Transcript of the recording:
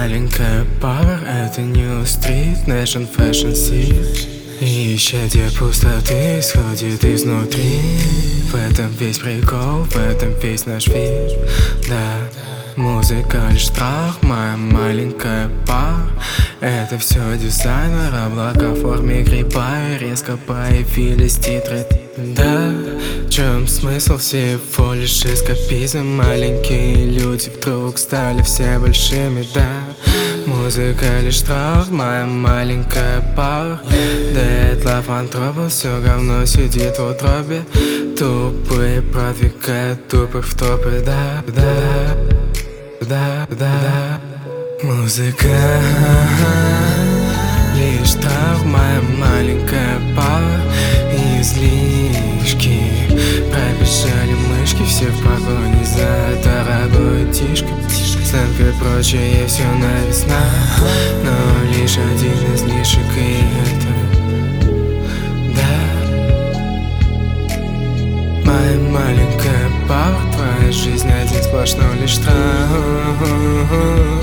маленькая пара, это New Street, Nation Fashion City. И исчадие пустоты исходит изнутри. В этом весь прикол, в этом весь наш фильм. Да, музыка лишь страх, моя маленькая пара. Это все дизайнер, облака в форме гриба. И резко появились титры. Да, в чем смысл? Всего лишь эскапизм. Маленькие люди вдруг стали все большими, да. Музыка лишь страх, моя маленькая пара. Dead love антропа, все говно сидит в утробе. Тупые продвигают тупых в топы, да, да, да, да. Музыка лишь страх, моя маленькая пара. Излишки пробежали мышки, все в погоне за дорогой тишкой. Сленг и прочее все навесна, но лишь один излишек, и это да. Моя маленькая пара, твоя жизнь один сплошной лишь страх.